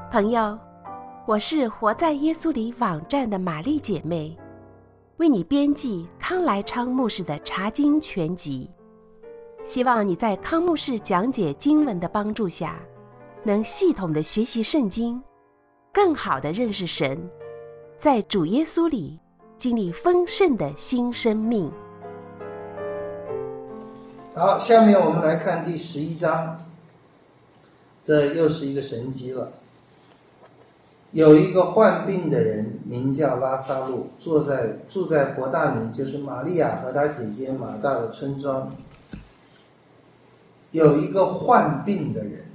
朋友，我是活在耶稣里网站的玛丽姐妹，为你编辑康来昌牧师的查经全集，希望你在康牧师讲解经文的帮助下，能系统的学习圣经，更好的认识神，在主耶稣里经历丰盛的新生命。 好，下面我们来看第11章，这又是一个神迹了。有一个患病的人名叫拉撒路，住在伯大尼，就是玛利亚和她姐姐马大的村庄。有一个患病的人，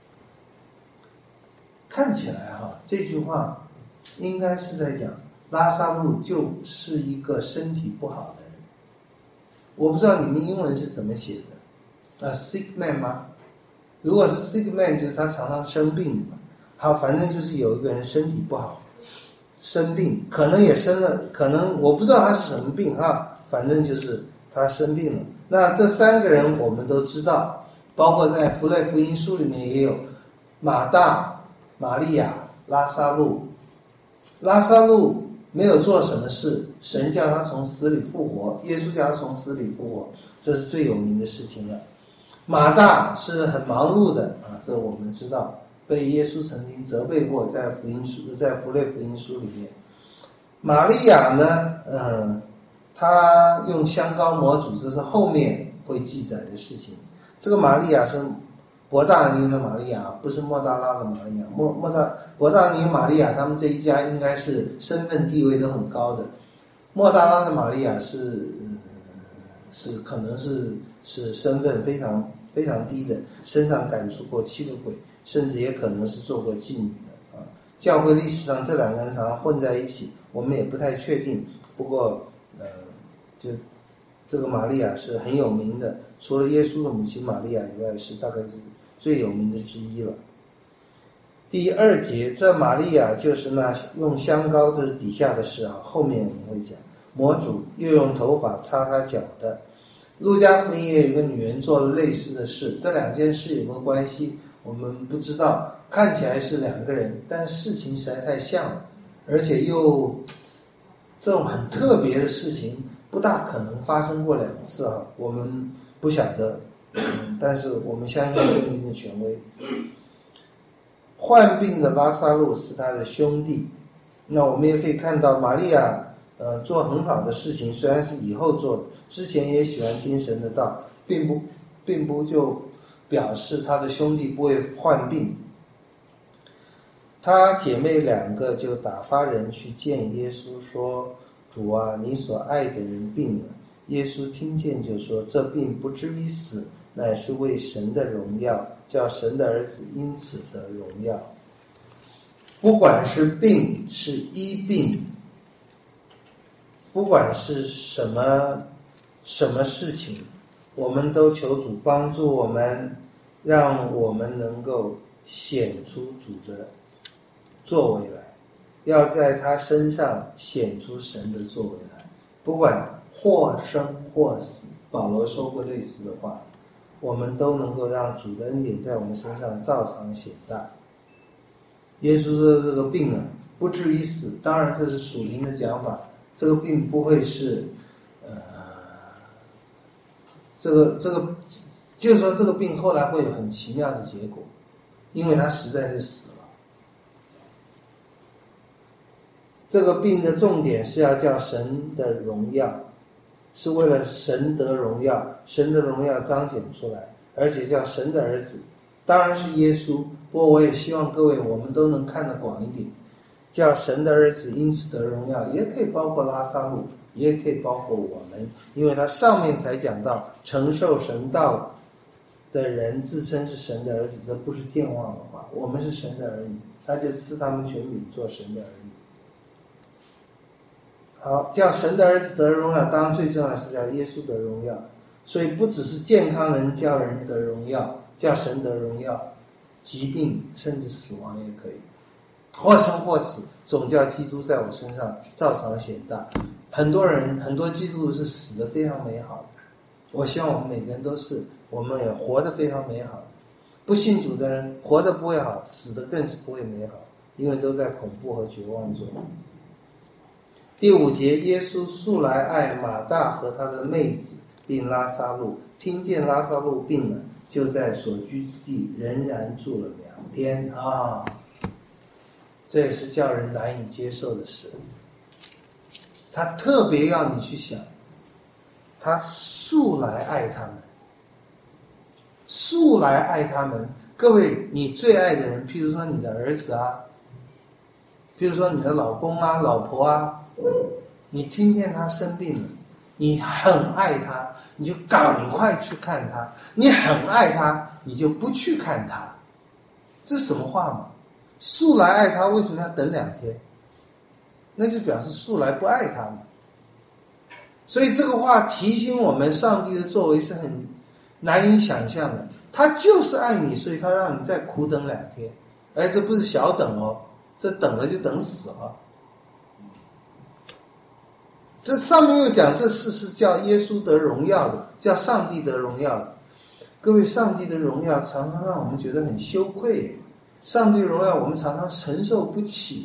看起来这句话应该是在讲拉撒路就是一个身体不好的人。我不知道你们英文是怎么写的，sick man 吗？如果是 sick man， 就是他常常生病的嘛。好，反正就是有一个人身体不好，生病，可能也生了，可能我不知道他是什么病反正就是他生病了。那这三个人我们都知道，包括在符类福音书里面也有马大、玛利亚、拉撒路。拉撒路没有做什么事，神叫他从死里复活，耶稣叫他从死里复活，这是最有名的事情了。马大是很忙碌的这我们知道，被耶稣曾经责备过，在符类福音书里面。玛利亚呢，她用香膏抹主，这是后面会记载的事情。这个玛利亚是伯大尼的玛利亚，不是莫大拉的玛利亚。伯大尼玛利亚他们这一家应该是身份地位都很高的。莫大拉的玛利亚是可能是身份非常非常低的，身上赶出过7个鬼，甚至也可能是做过妓女的教会历史上这两个人常常混在一起，我们也不太确定。不过就这个玛利亚是很有名的，除了耶稣的母亲玛利亚以外，是大概是最有名的之一了。第2节，这玛利亚就是那用香膏，这是底下的事后面我们会讲，抹主又用头发擦他脚的。路加福音也有一个女人做了类似的事，这两件事有没有关系我们不知道，看起来是两个人，但事情实在太像了，而且又这种很特别的事情不大可能发生过2次我们不晓得，但是我们相信圣经的权威。患病的拉撒路是他的兄弟，那我们也可以看到玛利亚做很好的事情，虽然是以后做的，之前也喜欢听神的道，并不就表示他的兄弟不会患病。他姐妹2个就打发人去见耶稣，说：主啊，你所爱的人病了。耶稣听见就说：这病不至于死，乃是为神的荣耀，叫神的儿子因此得荣耀。不管是病是医病，不管是什么事情，我们都求主帮助我们，让我们能够显出主的作为来，要在他身上显出神的作为来，不管或生或死。保罗说过类似的话，我们都能够让主的恩典在我们身上照常显大。耶稣说这个病不至于死，当然这是属灵的讲法，这个病不会是这个就是说这个病后来会有很奇妙的结果，因为他实在是死了。这个病的重点是要叫神的荣耀，是为了神得荣耀，神的荣耀彰显出来，而且叫神的儿子，当然是耶稣。不过我也希望各位我们都能看得广一点，叫神的儿子因此得荣耀，也可以包括拉撒路，也可以包括我们，因为他上面才讲到承受神道的人自称是神的儿子，这不是健忘的话，我们是神的儿女，他就赐他们权柄做神的儿女。好，叫神的儿子得荣耀，当然最重要是叫耶稣得荣耀。所以不只是健康人叫人得荣耀，叫神得荣耀，疾病甚至死亡也可以，或生或死，总叫基督在我身上照常显大。很多基督徒是死得非常美好的，我希望我们每个人都是，我们也活得非常美好的。 不信主的人活得不会好，死的更是不会美好，因为都在恐怖和绝望中。第5节，耶稣素来爱马大和他的妹子，并拉撒路，听见拉撒路病了，就在所居之地仍然住了2天啊！这也是叫人难以接受的事。他特别要你去想，他素来爱他们，素来爱他们。各位，你最爱的人，譬如说你的儿子啊，譬如说你的老公啊、老婆啊，你听见他生病了，你很爱他，你就赶快去看他；你很爱他，你就不去看他。这是什么话嘛？素来爱他，为什么要等2天？那就表示素来不爱他嘛。所以这个话提醒我们，上帝的作为是很难以想象的。他就是爱你，所以他让你再苦等2天，而这不是小等哦，这等了就等死了。这上面又讲，这事是叫耶稣得荣耀的，叫上帝得荣耀的。各位，上帝的荣耀常常让我们觉得很羞愧，上帝的荣耀我们常常承受不起。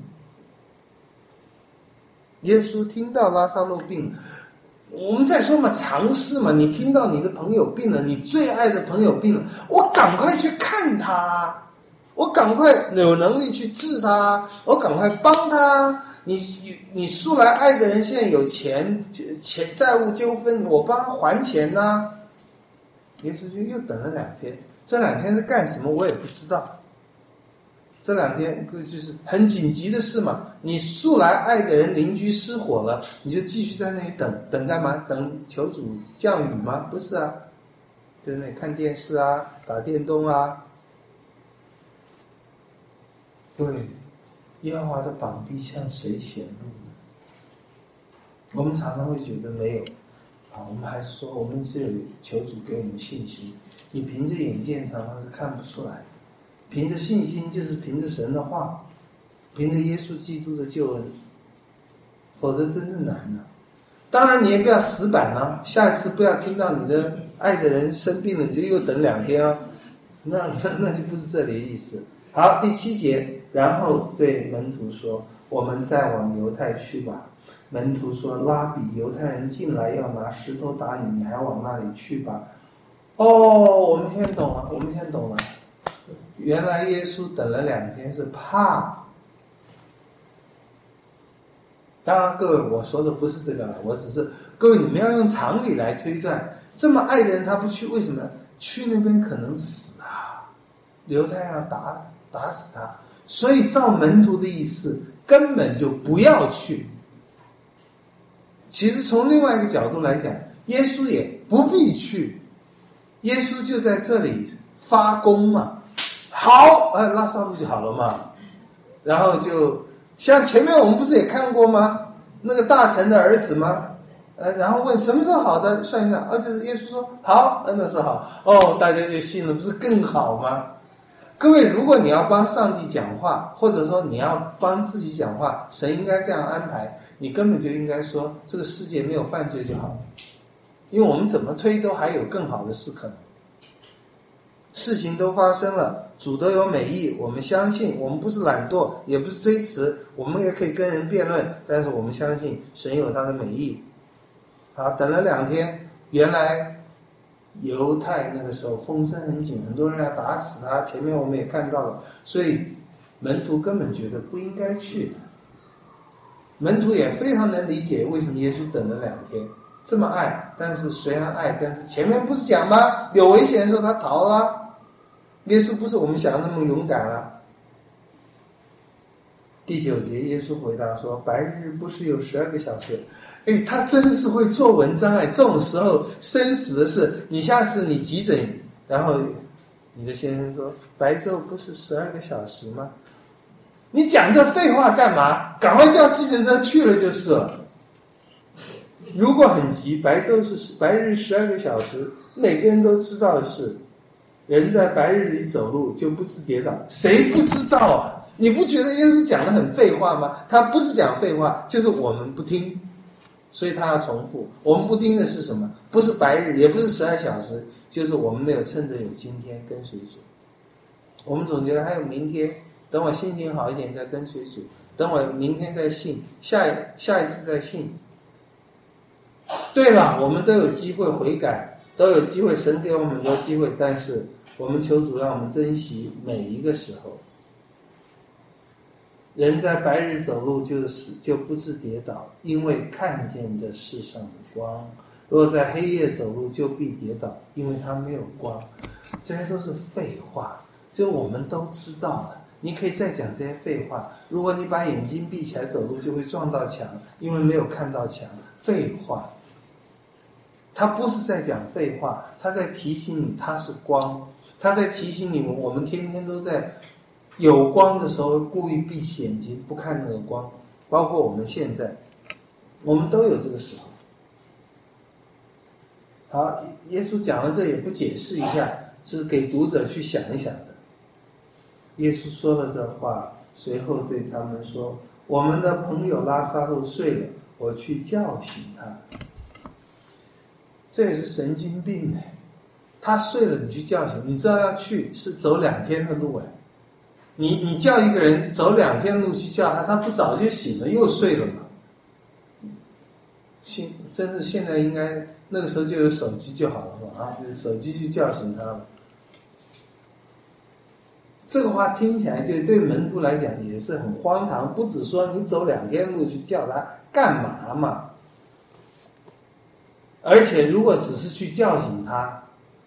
耶稣听到拉撒路病，我们在说嘛，常事嘛，你听到你的朋友病了，你最爱的朋友病了，我赶快去看他，我赶快有能力去治他，我赶快帮他。你素来爱的人现在有钱债务纠纷，我帮他还钱啊。耶稣就又等了2天，这2天是干什么我也不知道。这2天就是很紧急的事嘛，你素来爱的人邻居失火了，你就继续在那里等干嘛？等求主降雨吗？不是啊，就在那里看电视啊，打电动啊。对，耶和华的膀臂向谁显露呢？我们常常会觉得没有啊，我们还是说我们只有求主给我们信心，你凭着眼见常常是看不出来的。凭着信心就是凭着神的话，凭着耶稣基督的救恩，否则真是难了。当然你也不要死板啊，下次不要听到你的爱的人生病了你就又等2天啊，那就不是这里的意思。好，第7节，然后对门徒说，我们再往犹太去吧。门徒说，拉比，犹太人进来要拿石头打你，你还往那里去吧。哦，我们现在懂了，原来耶稣等了2天是怕。当然各位，我说的不是这个了，我只是各位你们要用常理来推断，这么爱的人他不去，为什么？去那边可能死啊，犹太人要打死他，所以照门徒的意思根本就不要去。其实从另外一个角度来讲，耶稣也不必去，耶稣就在这里发功嘛，好，拉撒路就好了嘛。然后就像前面我们不是也看过吗？那个大臣的儿子吗？然后问什么时候好的，算一算，就是耶稣说好，那是好，大家就信了，不是更好吗？各位，如果你要帮上帝讲话，或者说你要帮自己讲话，神应该这样安排，你根本就应该说这个世界没有犯罪就好了，因为我们怎么推都还有更好的事可能。事情都发生了，主都有美意，我们相信，我们不是懒惰，也不是推辞，我们也可以跟人辩论，但是我们相信神有他的美意。好，等了2天，原来犹太那个时候风声很紧，很多人要打死他，前面我们也看到了，所以门徒根本觉得不应该去的。门徒也非常能理解为什么耶稣等了2天，这么爱，但是虽然爱，但是前面不是讲吗？有危险的时候他逃了。耶稣不是我们想的那么勇敢了。第9节，耶稣回答说，白日不是有12个小时。他真是会做文章这种时候生死的事，你下次你急诊，然后你的先生说白昼不是12个小时吗？你讲这废话干嘛？赶快叫计程车去了就是了。如果很急，白日12个小时，每个人都知道的事。人在白日里走路就不致跌倒，谁不知道啊？你不觉得耶稣讲的很废话吗？他不是讲废话，就是我们不听，所以他要重复。我们不听的是什么？不是白日，也不是12小时，就是我们没有趁着有今天跟随主。 我们总觉得还有明天，等我心情好一点再跟随主，等我明天再信，下一次再信。对了，我们都有机会悔改，都有机会，神给我们很多机会，但是我们求主让我们珍惜每一个时候。人在白日走路就不致跌倒，因为看见这世上的光；若在黑夜走路，就必跌倒，因为他没有光。这些都是废话，就我们都知道了。你可以再讲这些废话。如果你把眼睛闭起来走路，就会撞到墙，因为没有看到墙。废话。他不是在讲废话，他在提醒你他是光，他在提醒你们，我们天天都在有光的时候故意闭起眼睛不看那个光，包括我们现在，我们都有这个时候。好，耶稣讲了这也不解释一下，是给读者去想一想的。耶稣说了这话，随后对他们说：“我们的朋友拉撒路睡了，我去叫醒他。”这也是神经病哎！他睡了，你去叫醒，你知道要去是走2天的路哎。你叫一个人走2天路去叫他，他不早就醒了，又睡了嘛。真是现在应该那个时候就有手机就好了嘛啊，手机去叫醒他了。这个话听起来就对门徒来讲也是很荒唐，不只说你走2天路去叫他干嘛嘛。而且如果只是去叫醒他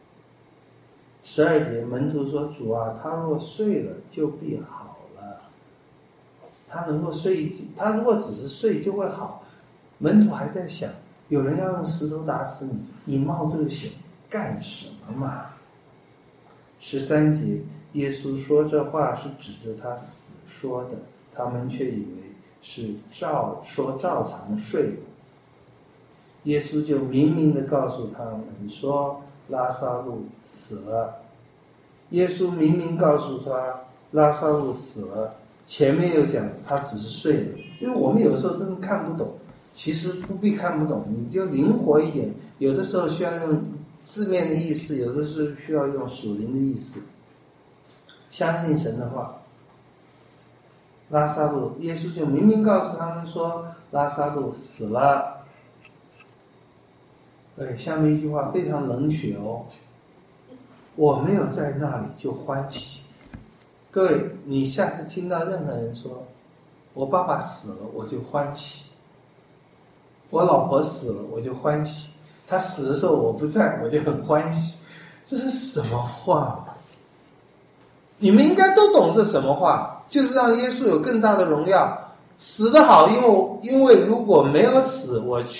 ，12节门徒说：“主啊，他若睡了，就必好了。他能够睡，他如果只是睡就会好。”门徒还在想，有人要用石头打死你，你冒这个险干什么嘛？13节，耶稣说这话是指着他死说的，他们却以为是照常睡了。耶稣就明明地告诉他们说，拉撒路死了。耶稣明明告诉他拉撒路死了，前面又讲他只是睡了。因为我们有时候真的看不懂，其实不必看不懂，你就灵活一点，有的时候需要用字面的意思，有的时候需要用属灵的意思。相信神的话，拉撒路，耶稣就明明告诉他们说拉撒路死了。下面一句话非常冷血哦，我没有在那里就欢喜。各位，你下次听到任何人说我爸爸死了我就欢喜，我老婆死了我就欢喜，他死的时候我不在我就很欢喜，这是什么话嘛？你们应该都懂这什么话，就是让耶稣有更大的荣耀。死得好，因为如果没有死，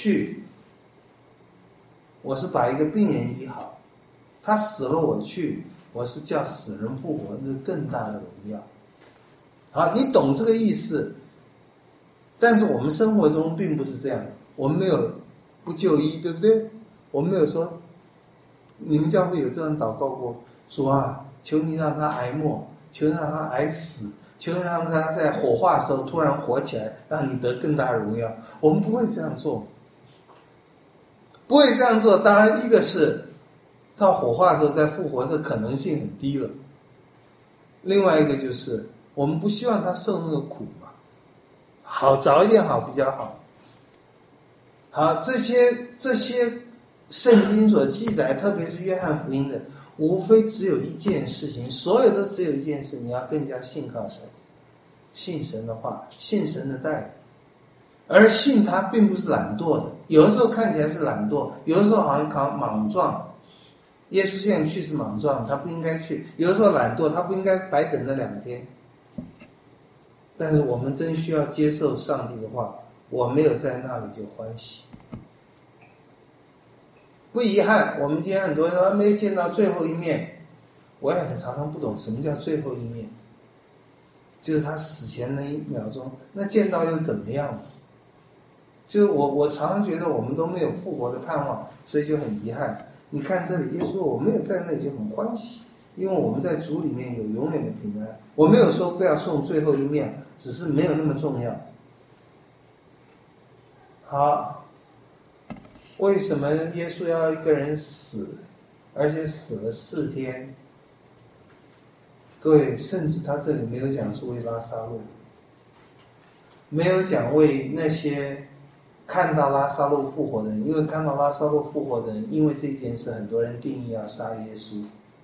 我是把一个病人医好，他死了我去，我是叫死人复活，这是更大的荣耀。好，你懂这个意思，但是我们生活中并不是这样，我们没有不就医，对不对？我们没有说，你们教会有这样祷告过，主啊，求你让他挨末，求你让他挨死，求你让他在火化的时候突然活起来，让你得更大的荣耀。我们不会这样做。不会这样做，当然一个是到火化的时候再复活，这可能性很低了。另外一个就是我们不希望他受那个苦嘛，好早一点好比较好。好，这些圣经所记载，特别是约翰福音的，无非只有一件事情，所有都只有一件事，你要更加信靠神，信神的话，信神的带领。而信他并不是懒惰的，有的时候看起来是懒惰，有的时候好像搞莽撞。耶稣现在去是莽撞，他不应该去；有的时候懒惰，他不应该白等那2天。但是我们真需要接受上帝的话，我没有在那里就欢喜。不遗憾，我们今天很多人没见到最后一面，我也很常常不懂什么叫最后一面，就是他死前那1秒钟，那见到又怎么样呢？就是我常常觉得我们都没有复活的盼望，所以就很遗憾。你看这里耶稣说我没有在那里就很欢喜，因为我们在主里面有永远的平安。我没有说不要送最后一面，只是没有那么重要。好，为什么耶稣要一个人死，而且死了4天？ 各位，甚至他这里没有讲是为拉撒路，没有讲为那些看到拉撒路复活的人，因为看到拉撒路复活的人，因为这件事很多人定义要杀耶稣。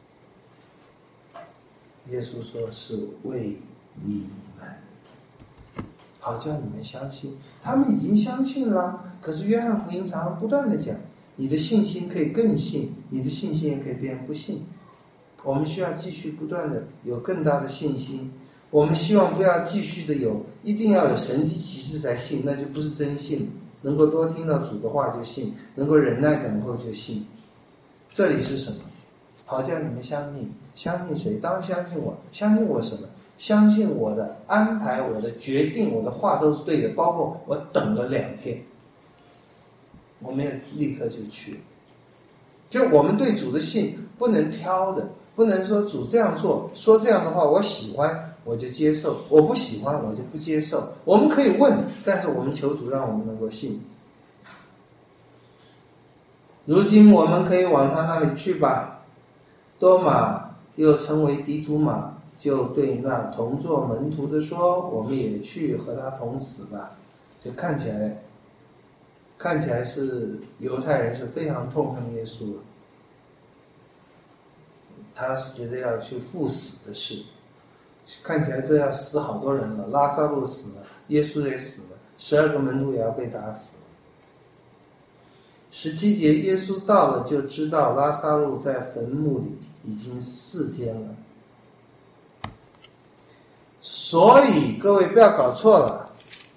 耶稣说是为你们，好叫你们相信。他们已经相信了，可是约翰福音常常不断的讲，你的信心可以更信，你的信心也可以变不信。我们需要继续不断的有更大的信心。我们希望不要继续的一定要有神迹奇事才信，那就不是真信。能够多听到主的话就信，能够忍耐等候就信。这里是什么？好叫你们相信。相信谁？当然相信我。相信我什么？相信我的安排，我的决定，我的话都是对的，包括我等了2天，我没有立刻就去。就我们对主的信不能挑的，不能说主这样做，说这样的话我喜欢我就接受，我不喜欢我就不接受。我们可以问，但是我们求主让我们能够信。如今我们可以往他那里去吧。多马又称为迪图马，就对那同作门徒的说，我们也去和他同死吧。就看起来是犹太人是非常痛恨耶稣的，他是觉得要去赴死的事，看起来这要死好多人了，拉撒路死了，耶稣也死了，12个门徒也要被打死了。17节，耶稣到了，就知道拉撒路在坟墓里已经4天了。所以各位不要搞错了，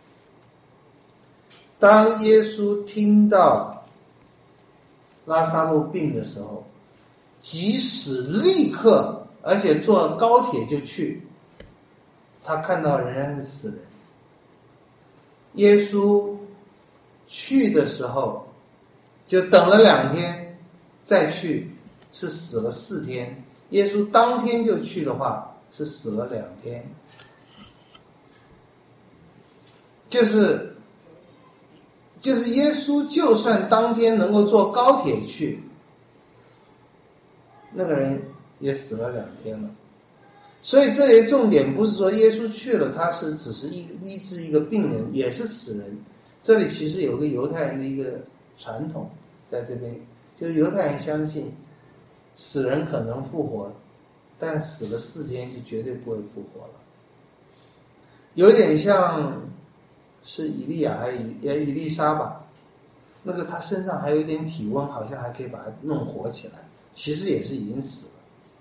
当耶稣听到拉撒路病的时候，即使立刻而且坐高铁就去，他看到仍然是死人。耶稣去的时候就等了2天，再去是死了4天。耶稣当天就去的话，是死了2天。就是耶稣就算当天能够坐高铁去，那个人也死了2天了。所以这些重点不是说耶稣去了，他是只是医治一个病人，也是死人。这里其实有个犹太人的一个传统在这边，就是犹太人相信死人可能复活，但死了4天就绝对不会复活了。有点像是以利亚还是以利沙吧，那个他身上还有一点体温，好像还可以把他弄活起来，其实也是已经死了。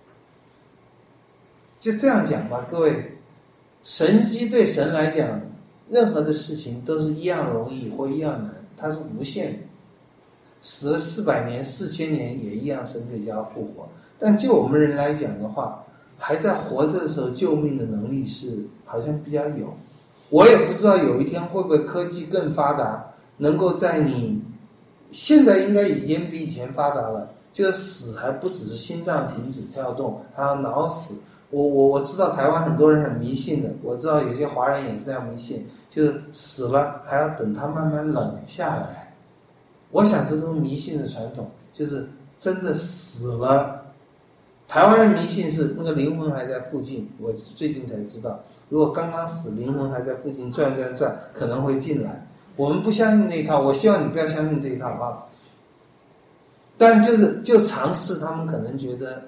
就这样讲吧，各位，神迹对神来讲，任何的事情都是一样容易或一样难，它是无限的。死了400年、4000年也一样，神可以叫他复活。但就我们人来讲的话，还在活着的时候救命的能力是好像比较有。我也不知道有一天会不会科技更发达，能够在你现在应该已经比以前发达了，这个死还不只是心脏停止跳动，还有脑死。我知道台湾很多人很迷信的，我知道有些华人也是这样迷信，就是死了还要等它慢慢冷下来。我想这都是迷信的传统，就是真的死了，台湾人迷信是那个灵魂还在附近，我最近才知道，如果刚刚死，灵魂还在附近转，可能会进来。我们不相信那一套，我希望你不要相信这一套啊。但就尝试，他们可能觉得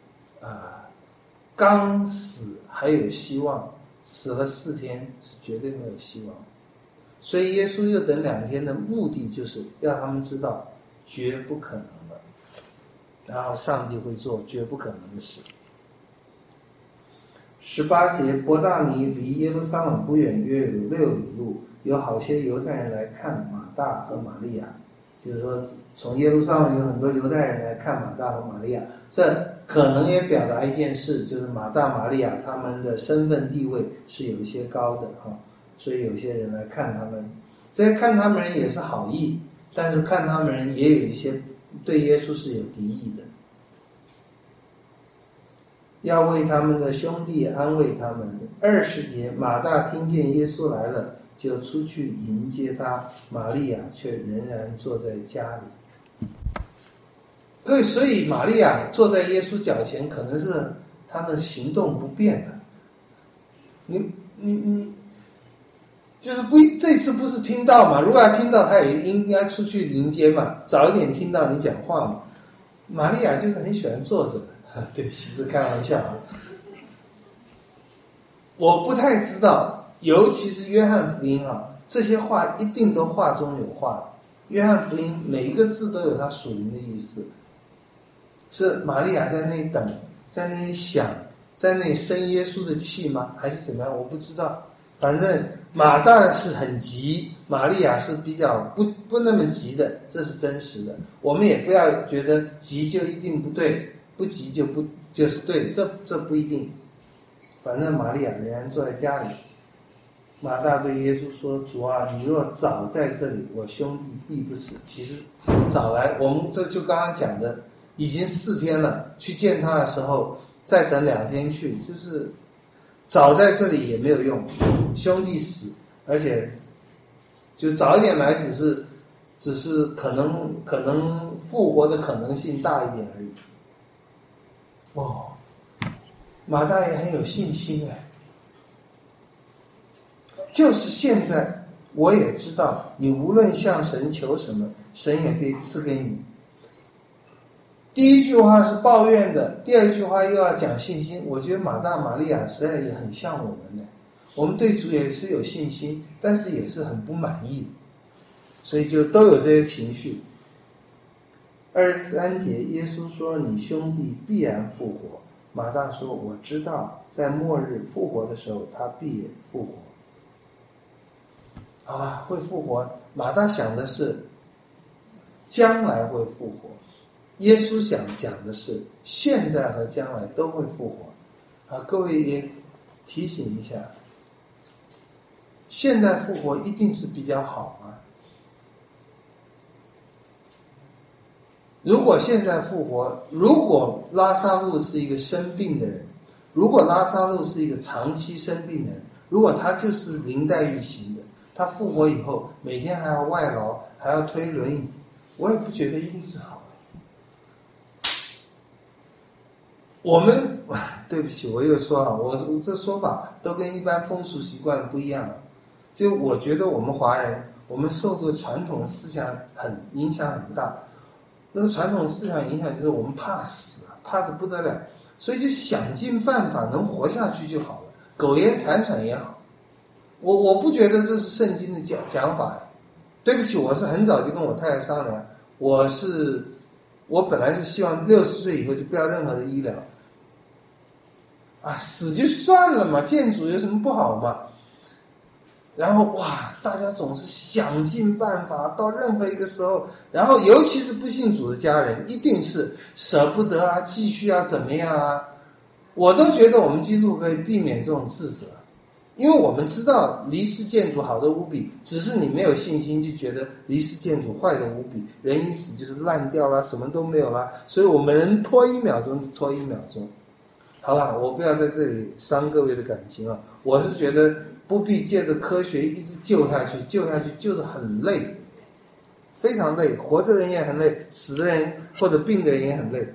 刚死还有希望，死了4天是绝对没有希望。所以耶稣又等2天的目的就是要他们知道绝不可能了，然后上帝会做绝不可能的事。18节，伯大尼离耶路撒冷不远，约有6里路，有好些犹太人来看马大和玛利亚。就是说从耶路撒冷有很多犹太人来看马大和玛利亚，这可能也表达一件事，就是马大玛利亚他们的身份地位是有一些高的所以有些人来看他们。这些看他们人也是好意，但是看他们人也有一些对耶稣是有敌意的，要为他们的兄弟安慰他们。20节，马大听见耶稣来了，就出去迎接他，玛利亚却仍然坐在家里。各位，所以玛利亚坐在耶稣脚前，可能是他的行动不变了。你就是这次不是听到嘛？如果要听到，他也应该出去迎接嘛，早一点听到你讲话嘛。玛利亚就是很喜欢坐着的，对不起，是开玩笑啊。我不太知道，尤其是约翰福音啊，这些话一定都话中有话。约翰福音每一个字都有它属灵的意思。是玛利亚在那里等，在那里想，在那里生耶稣的气吗？还是怎么样？我不知道。反正马大是很急，玛利亚是比较不那么急的，这是真实的。我们也不要觉得急就一定不对，不急就是对，这不一定。反正玛利亚仍然坐在家里。马大对耶稣说：“主啊，你若早在这里，我兄弟必不死。”其实早来，我们这就刚刚讲的，已经4天了。去见他的时候，再等2天去，就是早在这里也没有用，兄弟死，而且就早一点来，只是可能复活的可能性大一点而已。哦，马大也很有信心哎。就是现在，我也知道，你无论向神求什么，神也必赐给你。第一句话是抱怨的，第二句话又要讲信心。我觉得马大、玛利亚实在也很像我们的，我们对主也是有信心，但是也是很不满意，所以就都有这些情绪。23节，耶稣说：“你兄弟必然复活。”马大说：“我知道，在末日复活的时候，他必也复活。”好吧，会复活。马大想的是将来会复活，耶稣想讲的是现在和将来都会复活。啊，各位也提醒一下，现在复活一定是比较好吗？如果现在复活，如果拉撒路是一个生病的人，如果拉撒路是一个长期生病的人，如果他就是林黛玉型的，他复活以后每天还要外劳，还要推轮椅，我也不觉得一定是好的。我们对不起，我又说啊，我这说法都跟一般风俗习惯不一样。就我觉得我们华人，我们受这个传统思想影响很大。那个传统思想影响就是我们怕死，怕得不得了，所以就想尽办法能活下去就好了，苟延残喘也好。我不觉得这是圣经的讲法。对不起，我是很早就跟我太太商量，我本来是希望60岁以后就不要任何的医疗，啊，死就算了嘛，见主有什么不好嘛？然后哇，大家总是想尽办法，到任何一个时候，然后尤其是不信主的家人，一定是舍不得啊，继续啊，怎么样啊？我都觉得我们基督徒可以避免这种自责，因为我们知道离世见主好的无比，只是你没有信心，就觉得离世见主坏的无比，人一死就是烂掉了，什么都没有了，所以我们能拖1秒钟就拖1秒钟。好了，我不要在这里伤各位的感情啊，我是觉得不必借着科学一直救下去，救得很累，非常累，活着人也很累，死的人或者病的人也很累。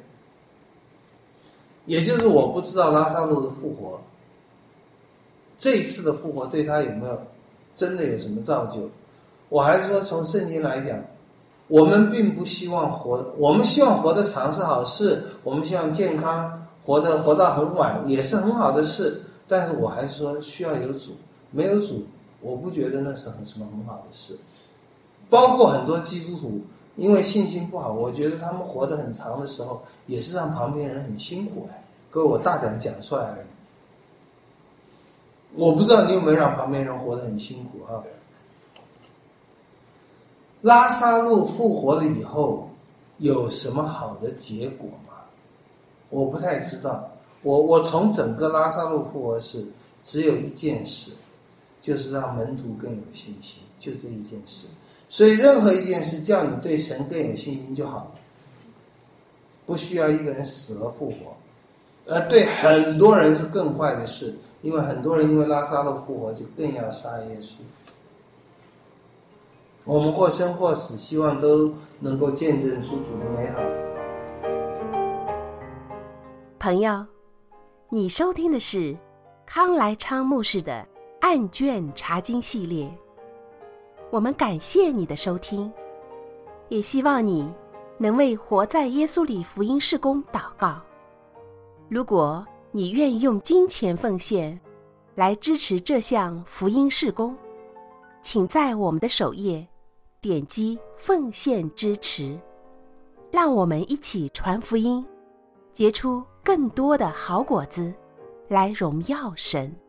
也就是我不知道拉撒路的复活，这一次的复活对他有没有真的有什么造就？我还是说从圣经来讲，我们并不希望我们希望活得长是好事，我们希望健康活到很晚也是很好的事，但是我还是说需要有主，没有主，我不觉得那是什么很好的事。包括很多基督徒，因为信心不好，我觉得他们活得很长的时候，也是让旁边人很辛苦哎。各位，我大胆讲出来而已。我不知道你有没有让旁边人活得很辛苦啊？拉撒路复活了以后，有什么好的结果吗？我不太知道。我从整个拉撒路复活史只有一件事，就是让门徒更有信心，就这一件事。所以任何一件事叫你对神更有信心就好了，不需要一个人死而复活。而对很多人是更坏的事，因为很多人因为拉撒路复活就更要杀耶稣。我们或生或死，希望都能够见证出主的美好。 朋友， 你收听的是康来昌牧师的案卷查经系列。我们感谢你的收听，也希望你能为活在耶稣里福音事工祷告。如果你愿意用金钱奉献来支持这项福音事工，请在我们的首页点击奉献支持，让我们一起传福音，结出更多的好果子，来荣耀神。